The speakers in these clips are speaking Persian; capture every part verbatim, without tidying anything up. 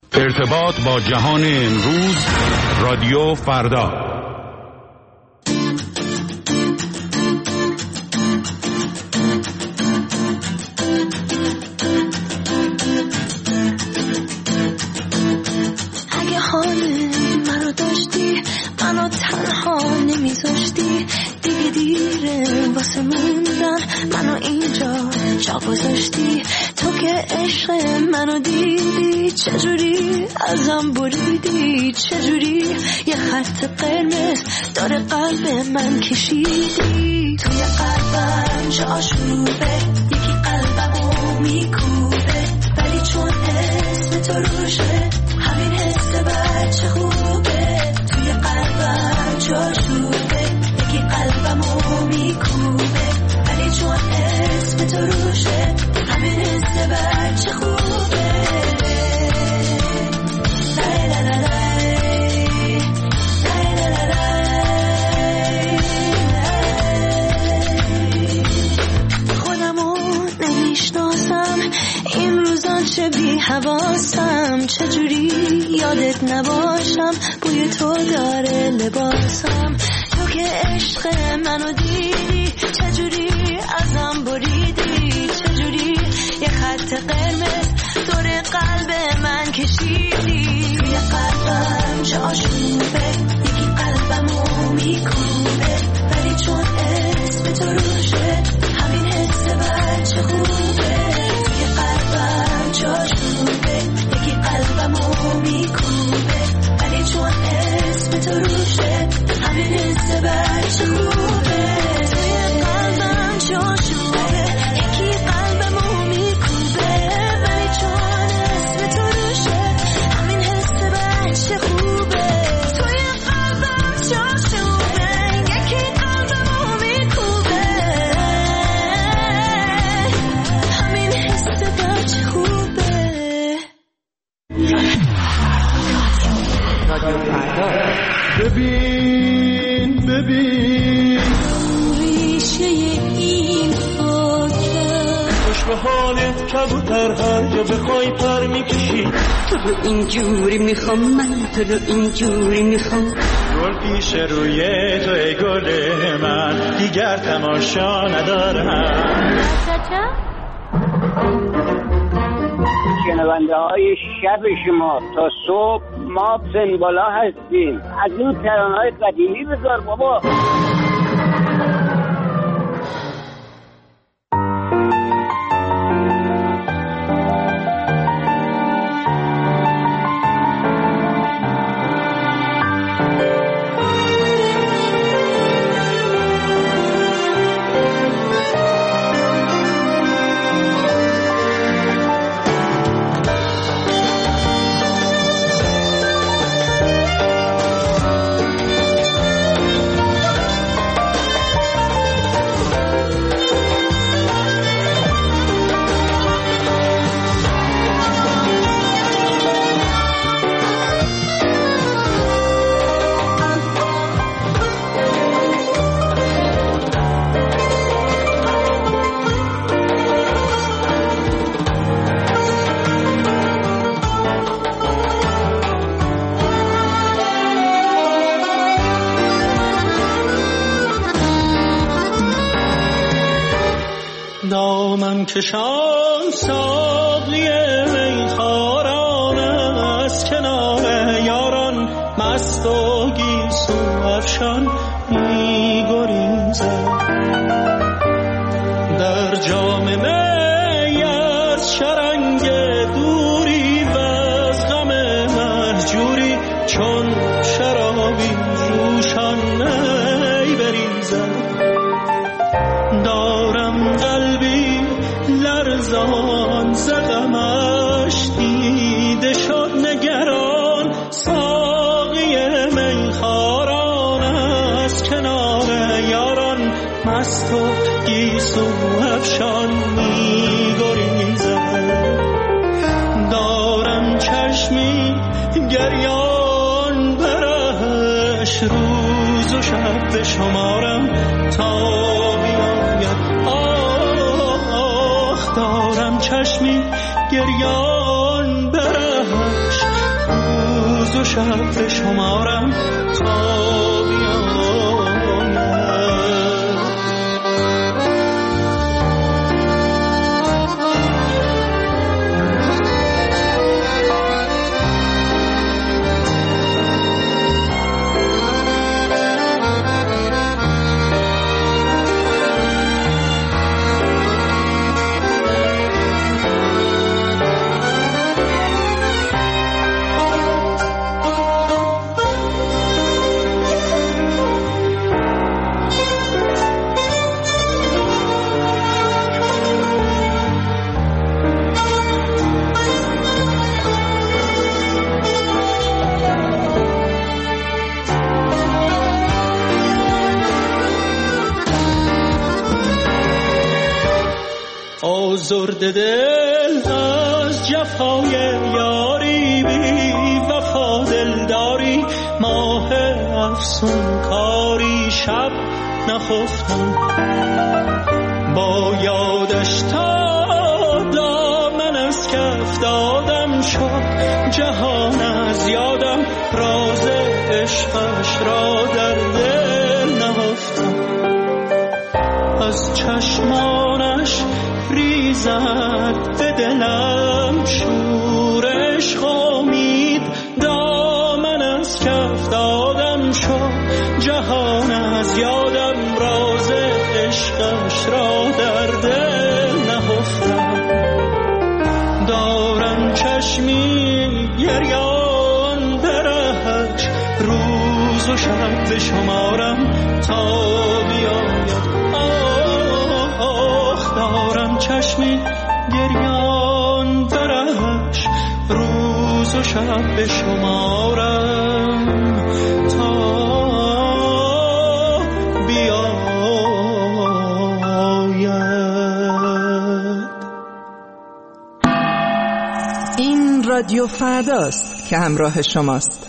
ارتباط با جهان امروز، رادیو فردا. اگه حال منو داشتی، منو تنها نمیذاشتی، دیگه دیره واسه موندن، منو اینجا جا گذاشتی. تو که عشق منو دیدی، چجوری ازم بریدی، چجوری یه خط قرمز داره قلب من کشیدی. توی قلبم چه آشوبه، یکی قلبمو میکوبه، ولی چون اسم تو روشه همین حس بچه خوبه. توی قلبم چه آشوبه، یکی قلبمو میکوبه، ولی چون اسم تو روشه همین حس بچه خوبه. خودمو نمیشناسم این روزا، چه بی حواسم، چجوری یادت نباشم، بوی تو داره لباسم. تو که عشق منو دیدی، چجوری ازم بریدی، چجوری یه خط قرمز دور قلب من کشیدی. توی قلبم چه آشوبه، یکی قلبمو میکوبه، ولی چون اسم تو روشه همین حس بچه خوبه. توی قلبم چه آشوبه، یکی قلبمو میکوبه، ولی چون اسم تو روشه همین حس بچه خوبه. توی قلبم چه آشوبه، یکی قلبمو میکوبه، ولی چون اسم تو روشه همین حس بچه خوبه. توی قلبم چه آشوبه، یکی قلبمو میکوبه، همین حس بچه خوبه. ببین ببین ریشه این خاکه، خوش به حالت کبوتر، هر جا بخوای پر میکشی. تو رو اینجوری میخوام، من تو رو اینجوری میخوام. گل پیش روی تو ای گل من، دیگر تماشا ندارم. شنونده های شب شما تا صبح ما سنبالا هستیم. از این ترانه‌های قدیمی بذار بابا. دامن کشان ساقی میخواران، از کنار یاران مست و گیسو افشان میگریزد. در جام می از شرنگ دوری و از غم مهجوری، چون شرابی جوشان می بریزد. دارم قلبی لرزان زغمش دیده شد نگران، ساقی میخواران از کنار یاران مست و گیسو افشان میگریزد. دارم چشمی گریان برش، روز و شب به شمارم تا بیاید. آه دارم چشمی گریان برش، شب به شمارم تا آزرد دل از جفای یاری بی وفا دلداری ماه افسون کاری شب نخفتم با یادش تا دامن از کف دادم شد جهان از یادم راز عشقش را در دل نهفتم از چشمانش ریزد به دلم شور عشق امید دامن از کف دادم شد جهان از یادم راز عشقش را در دل نهفتم دارم چشمی گریان برهش روز و شب به شمارم تا بیاید دارم چشمی گریان درش روز و شب به شمارم تا بیاید. این رادیو فرداست که همراه شماست.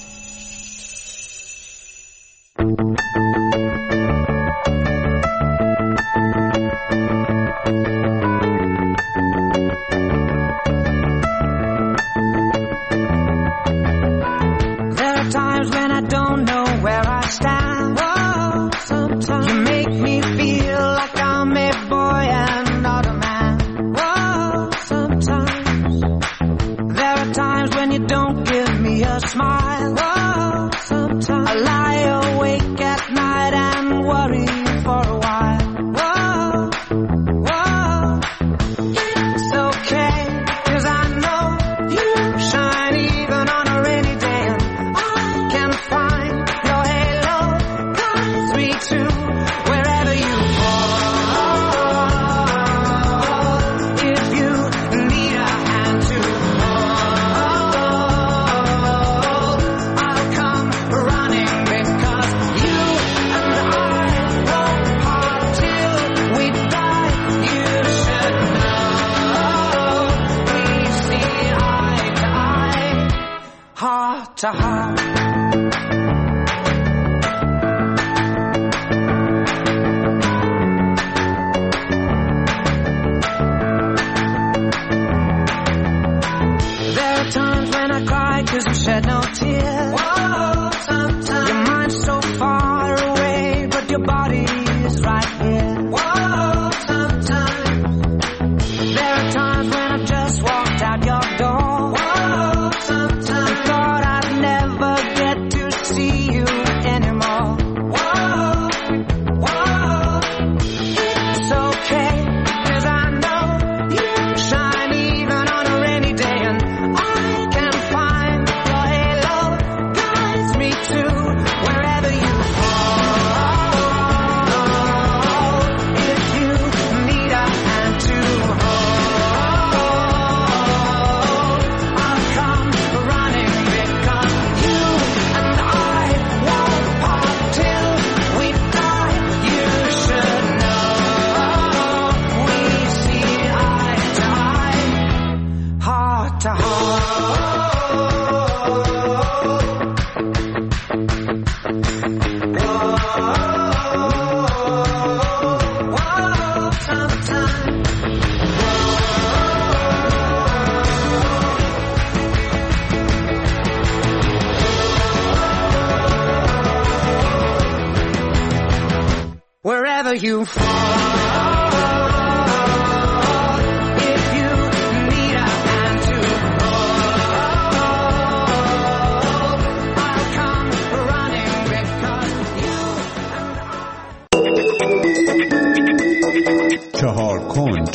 to heart. There are times when I cry 'cause you shed no tears. Whoa, sometimes your mind's so far away, but your body is right here. Whoa, sometimes there are times when I've just walked out your door. Whoa, sometimes I thought I'd never get to see you anymore. Whoa, whoa, it's okay, 'cause I know you shine even on a rainy day, and I can find your halo guides me to wherever you are. If you need a hand to hold, I'll come running, because you and I won't part till we die. You should know we see eye to eye, heart to heart. Sometimes you fall. If you need a hand to hold, I'll come running because you and I. چهار کنج.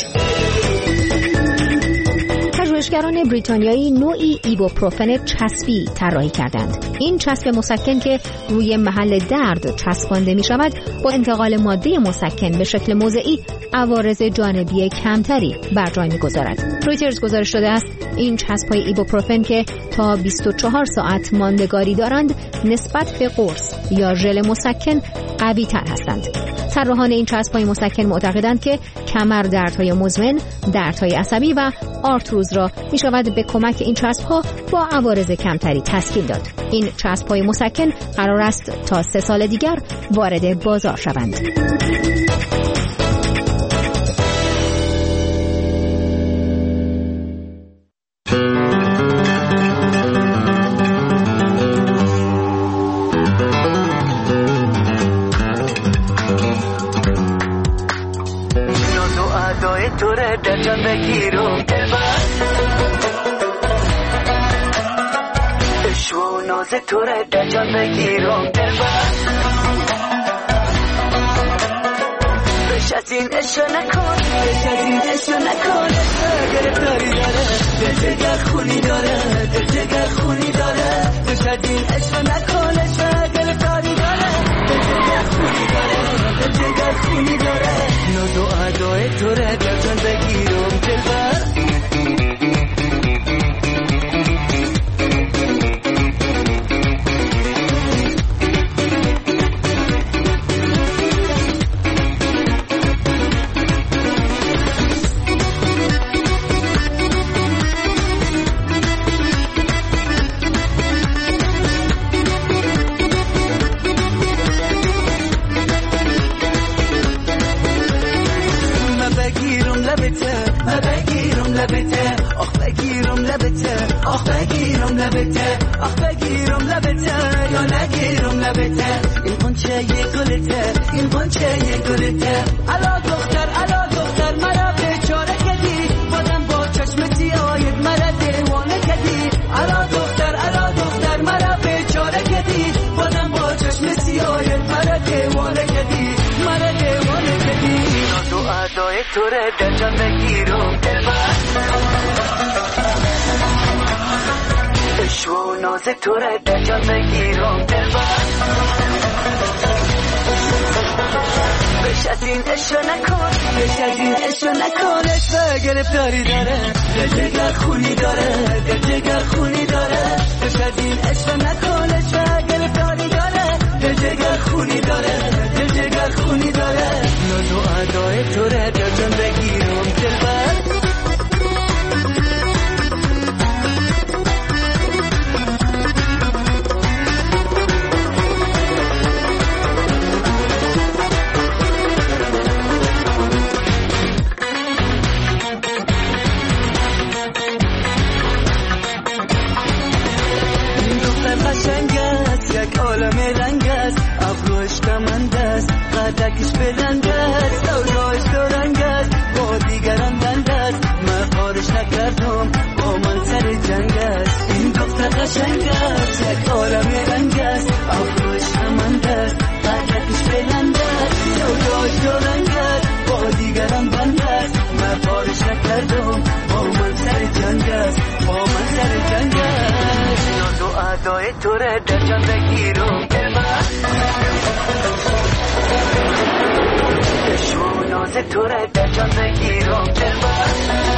پژوهشگران بریتانیایی نوعی ایبوپروفن چسبی طراحی کردند. این چسب مسکن که روی محل درد چسبانده می شود با انتقال ماده مسکن به شکل موضعی عوارض جانبی کمتری بر جای می گذارد. رویترز گزارش داده است این چسب‌های ایبوپروفن که تا بیست و چهار ساعت ماندگاری دارند نسبت به قرص یا ژل مسکن قوی تر هستند. طراحان این چسب‌های مسکن معتقدند که کمر دردهای مزمن، دردهای عصبی و آرتروز را می شود به کمک این چسب‌ها با عوارض کمتری تسکین داد. این چسب‌های مسکن قرار است تا سه سال دیگر وارد بازار شوند. تو را در جان بگیرم دلبر بش از این عشق نکن بش از این عشق نکن گرفتاری داره دل جگر خونی داره دل جگر خونی داره بش از این عشق نکن عشق گرفتاری داره دل جگر خونی داره دل جگر خونی داره ناز و ادای تو را در جان بگیرم دلبر تو را در جان بگیرم دلبر عشق و ناز تو را در جان بگیرم دلبر بش از این عشق نکن بش از این عشق نکن عشق گرفتاری داره دل جگر خونی داره دل جگر خونی داره بش از این عشق نکن عشق گرفتاری داره دل جگر خونی داره دل جگر خونی داره ناز و ادای تو را در جان بگیرم دلبر این دختر قشنگ است یک عالم رنگ است ابروش کمند است قدکش بلند است سودایش دورنگ است با دیگران بند است من خارش نکردم با من سر جنگ است این دختر قشنگ است یک عالم رنگ است ابروش کمند است قدکش بلند است سودایش دورنگ است با دیگران بند است من خارش نکردم با من سر جنگ است با من سر جنگ است ناز و ادای تو را در جان بگیرم دلبر عشق و ناز تو را در جان بگیرم دلبر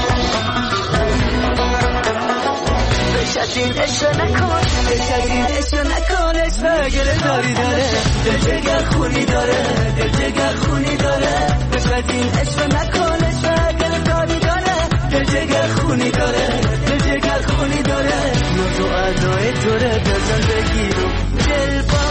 بش از این عشق نکن بش از این عشق نکن عشق گرفتاری داره دل جگر خونی داره دل جگر خونی داره بش از این عشق نکن عشق گرفتاری داره دل جگر خونی داره دل جگر خونی داره ناز و ادای تو را در جان بگیرم دلبر